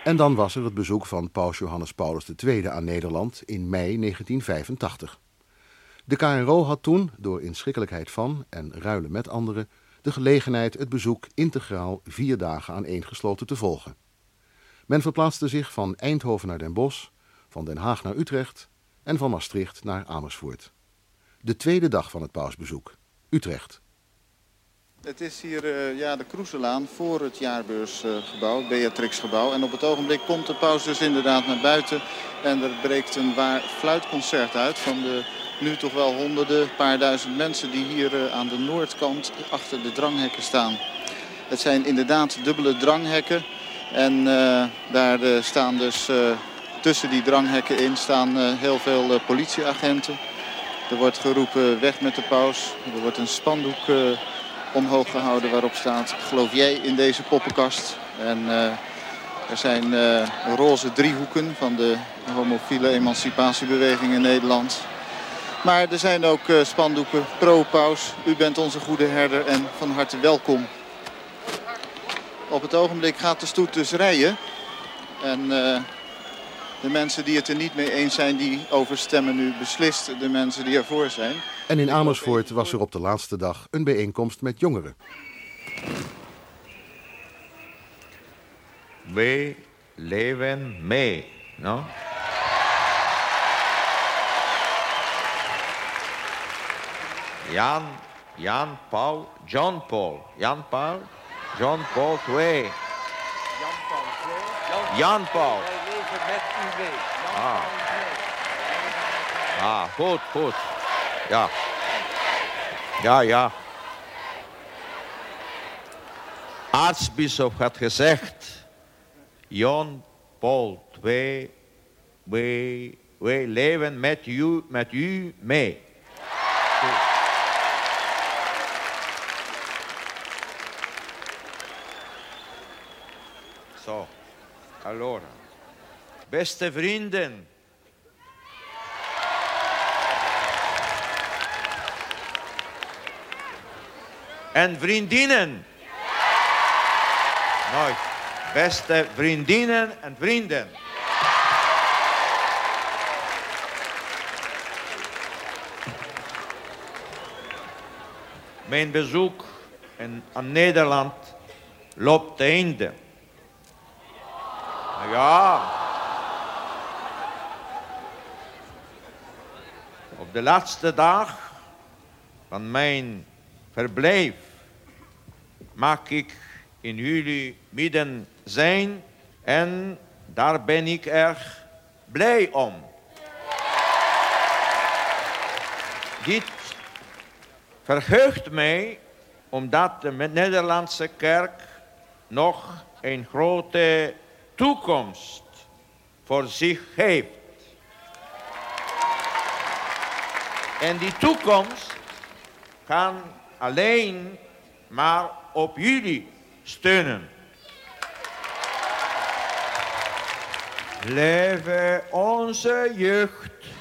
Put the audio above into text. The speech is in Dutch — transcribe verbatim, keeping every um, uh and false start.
En dan was er het bezoek van paus Johannes Paulus de Tweede aan Nederland in mei negentien vijfentachtig. De K R O had toen, door inschikkelijkheid van en ruilen met anderen, de gelegenheid het bezoek integraal vier dagen aaneengesloten te volgen. Men verplaatste zich van Eindhoven naar Den Bosch, van Den Haag naar Utrecht en van Maastricht naar Amersfoort. De tweede dag van het pausbezoek, Utrecht. Het is hier uh, ja, de Kroeselaan voor het jaarbeursgebouw, het Beatrixgebouw. En op het ogenblik komt de paus dus inderdaad naar buiten. En er breekt een waar fluitconcert uit van de nu toch wel honderden, paar duizend mensen die hier uh, aan de noordkant achter de dranghekken staan. Het zijn inderdaad dubbele dranghekken. En uh, daar uh, staan dus uh, tussen die dranghekken in staan uh, heel veel uh, politieagenten. Er wordt geroepen weg met de paus. Er wordt een spandoek uh, omhoog gehouden waarop staat geloof jij in deze poppenkast. En uh, er zijn uh, roze driehoeken van de homofiele emancipatiebeweging in Nederland. Maar er zijn ook uh, spandoeken pro-paus. U bent onze goede herder en van harte welkom. Op het ogenblik gaat de stoet dus rijden. En uh, de mensen die het er niet mee eens zijn, die overstemmen nu beslist de mensen die ervoor zijn. En in Amersfoort was er op de laatste dag een bijeenkomst met jongeren. We leven mee, no? Jan, Jan Paul, John Paul, Jan Paul, John Paul twee. Jan Paul twee. Jan Paul. Wij leven met u mee. Jan Ah. Paul Ah, goed, goed. Ja. Ja, ja. Aartsbisschop had gezegd, Jan Paul twee, wij, wij leven met u, met u mee. Goed. Zo, allora. Beste vrienden. En vriendinnen. Nooit. Beste vriendinnen en vrienden. Mijn bezoek in, aan Nederland loopt te einde. Ja. Op de laatste dag van mijn verblijf mag ik in jullie midden zijn en daar ben ik erg blij om. Dit verheugt mij omdat de Nederlandse kerk nog een grote toekomst voor zich heeft. En die toekomst kan alleen maar op jullie steunen. Leven onze jeugd.